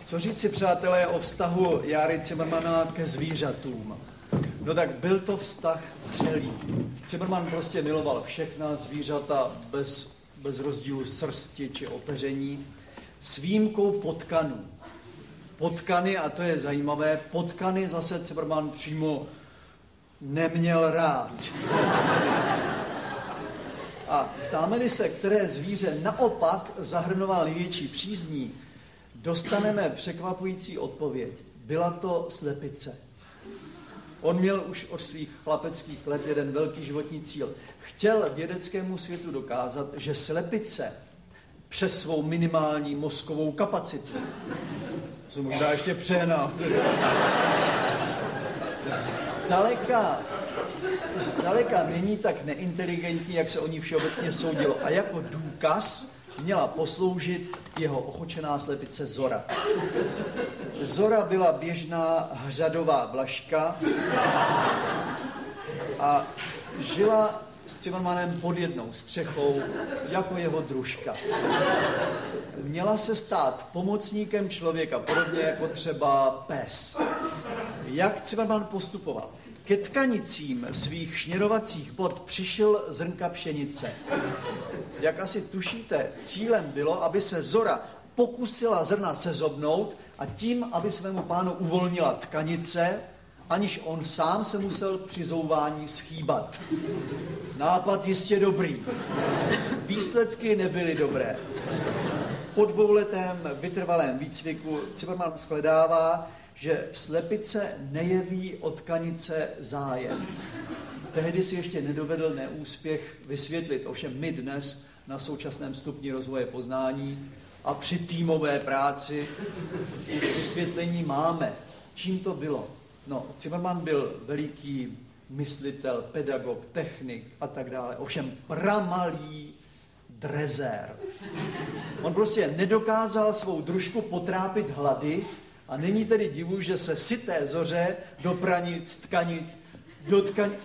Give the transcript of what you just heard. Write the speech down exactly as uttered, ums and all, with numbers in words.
Co říci, přátelé, o vztahu Járy Cimrmana ke zvířatům? No tak byl to vztah vřelý. Cimrman prostě miloval všechna zvířata bez, bez rozdílu srsti či opeření, s výjimkou potkanů. Potkany, a to je zajímavé, potkany zase Cimrman přímo neměl rád. A ptáme-li se, které zvíře naopak zahrnoval největší přízní, dostaneme překvapující odpověď. Byla to slepice. On měl už od svých chlapeckých let jeden velký životní cíl. Chtěl vědeckému světu dokázat, že slepice přes svou minimální mozkovou kapacitu, co možná ještě přehnal, zdaleka, zdaleka není tak neinteligentní, jak se o ní všeobecně soudilo. A jako důkaz měla posloužit jeho ochočená slepice Zora. Zora byla běžná hřadová vlaška a žila s Cimrmanem pod jednou střechou jako jeho družka. Měla se stát pomocníkem člověka, podobně jako třeba pes. Jak Cimrman postupoval? Ke tkanicím svých šněrovacích bod přišil zrnka pšenice. Jak asi tušíte, cílem bylo, aby se Zora pokusila zrna sezobnout a tím, aby svému pánu uvolnila tkanice, aniž on sám se musel při zouvání schýbat. Nápad jistě dobrý. Výsledky nebyly dobré. Po dvouletém vytrvalém výcviku Cimrman shledává, že slepice nejeví o tkanice zájem. Tehdy si ještě nedovedl neúspěch vysvětlit, ovšem my dnes na současném stupni rozvoje poznání a při týmové práci už vysvětlení máme. Čím to bylo? No, Cimrman byl veliký myslitel, pedagog, technik a tak dále. Ovšem pramalý drezér. On prostě nedokázal svou družku potrápit hlady a není tedy divu, že se syté Zoře do pranic, tkanic, do tkanic,